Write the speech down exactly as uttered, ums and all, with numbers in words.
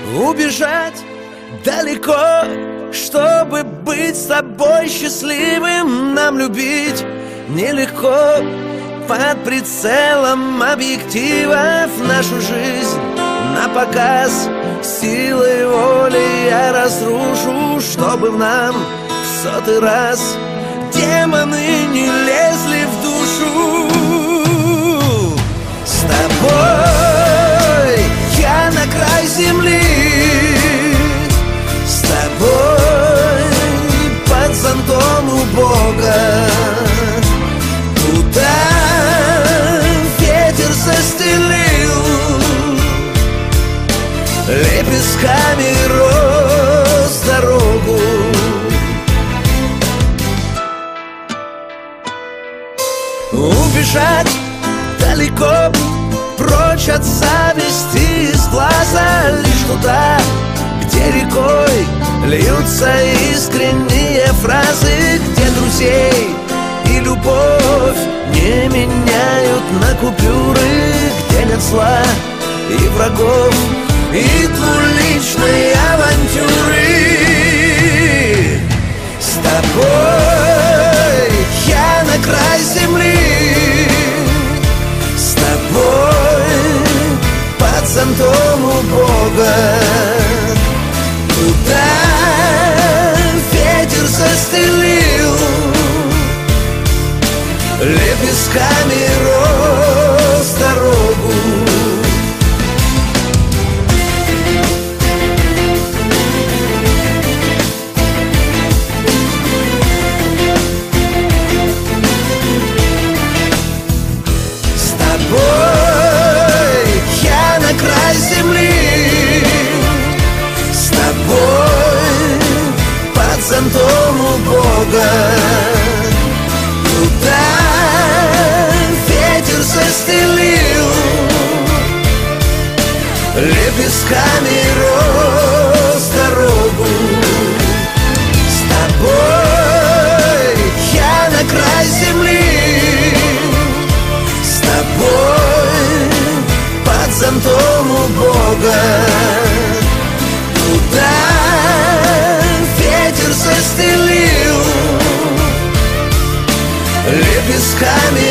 Убежать далеко, чтобы быть с тобой счастливым. Нам любить нелегко, под прицелом объективов нашу жизнь на показ. Силой воли я разрушу, чтобы в нам в сотый раз демоны не лезли в душу. С тобой я на край земли, с тобой под зонтом у Бога. Туда ветер застелил лепестками роз дорогу. Убежать далеко, прочь от зависти из глаза, лишь туда, где рекой льются искренние фразы, где друзей и любовь не меняют на купюры, где нет зла и врагов и двуличной авантюры. С тобой я на край земли, с тобой под зонтом у Бога. Туда ветер застелил лепестками роз дорогу. Край земли, с тобой под зонтом у Бога. Туда ветер застелил лепестками роз дорогу. С тобой я на край земли, с тобой под зонтом у Бога. Туда ветер застелил лепестками